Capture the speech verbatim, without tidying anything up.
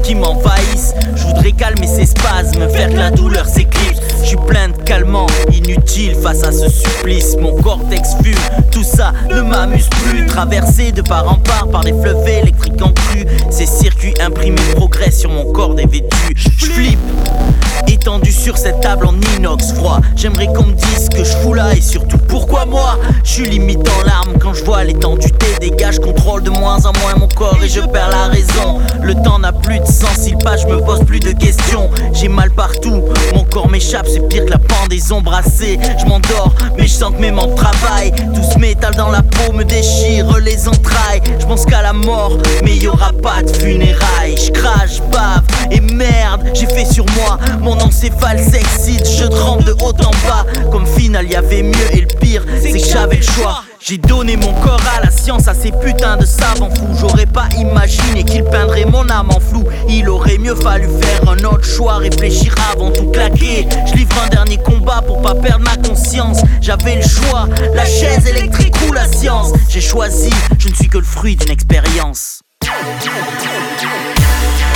qui m'envahissent. Je voudrais calmer ces spasmes, faire que la douleur s'éclipse. Je suis plein de calmants, inutile face à ce supplice. Mon cortex fume, tout ça ne m'amuse plus. Traversé de part en part par des fleuves électriques en crue. Ces circuits imprimés progressent sur mon corps dévêtu. Je flippe, étendu sur cette table en inox froid. J'aimerais qu'on me dise que je fous là et surtout pourquoi moi. Je suis limite en larmes quand je vois l'étendue des dégâts. Je contrôle de moins en moins mon corps et je perds la raison. Le temps n'a plus de sens, il passe, je me pose plus de questions. J'ai mal partout, mon corps m'échappe, c'est pire que la pendaison brassée. Je m'endors, mais je sens que mes membres travaillent. Tout ce métal dans la peau me déchire les entrailles. Je pense qu'à la mort, mais y aura pas de funérailles. Je crache, bave et merde, j'ai fait sur moi. Mon encéphale s'excite, je tremble de haut en bas. Comme final, y avait mieux et le pire, c'est que j'avais le choix. J'ai donné mon corps à la science, à ces putains de savants fous. J'aurais pas imaginé qu'ils peindraient mon âme en flou. Il aurait mieux fallu faire un autre choix, réfléchir avant tout claquer. Je livre un dernier combat pour pas perdre ma conscience. J'avais le choix, la chaise électrique ou la science. J'ai choisi, je ne suis que le fruit d'une expérience.